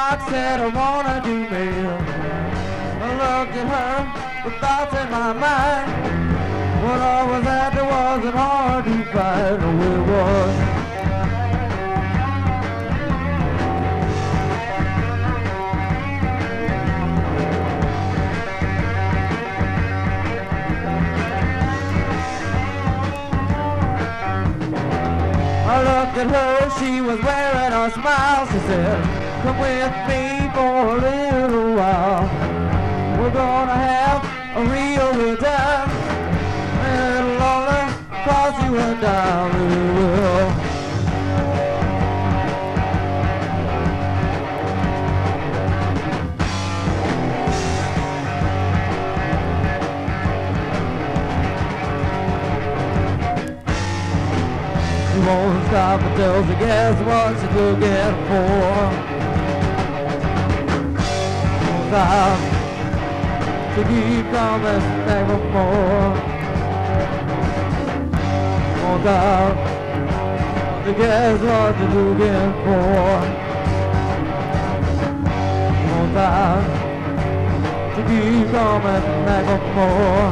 box, said I wanna do me. I looked at her with thoughts in my mind. What I was after wasn't hard to find. Oh, it was. I looked at her, she was wearing a smile. She said, come with me for a little while. We're gonna have a real good time. And it'll only cost you a dime. It will. She won't stop until she gets what she's looking for. Won't stop to keep coming back for more. Won't stop to get what she's looking for. Won't stop to keep coming back for more.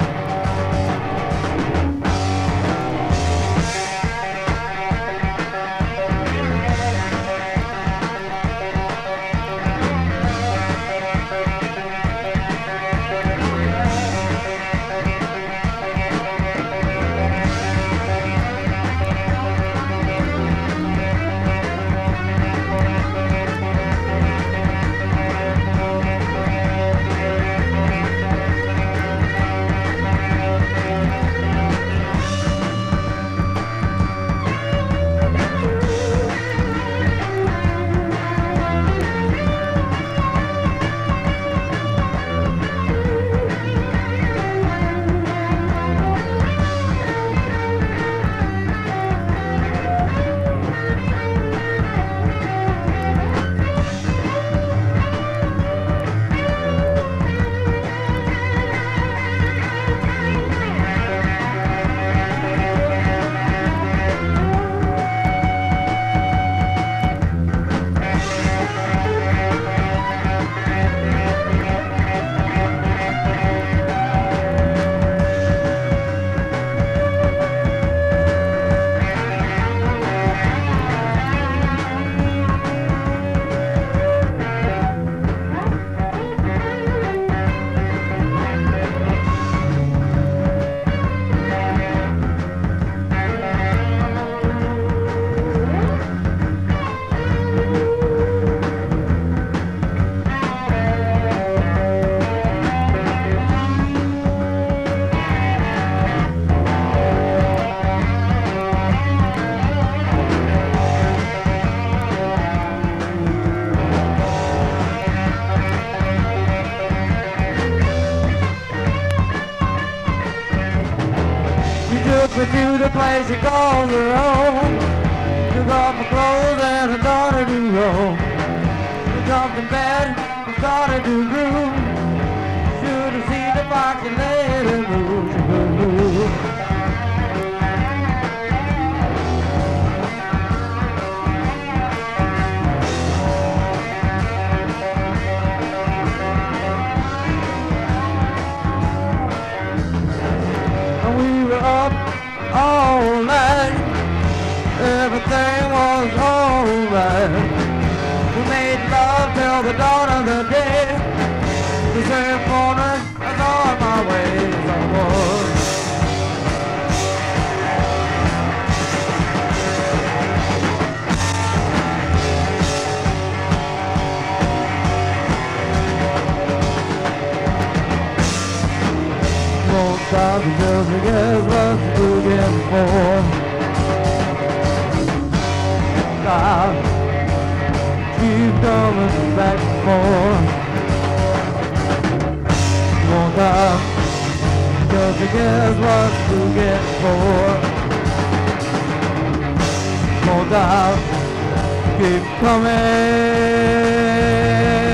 Took me to the place she calls her home. Took off my clothes and I started to roll. We jumped in bed and started to groove. Should have seen the box and let it move. She could move. And we were up all night, everything was alright. We made love till the dawn of the day. The same morning, I was on my way. I was. Won't stop until she gets what she's looking for. Stop, keep coming back for more. Won't stop until she gets what she's looking for. Won't stop, keep coming.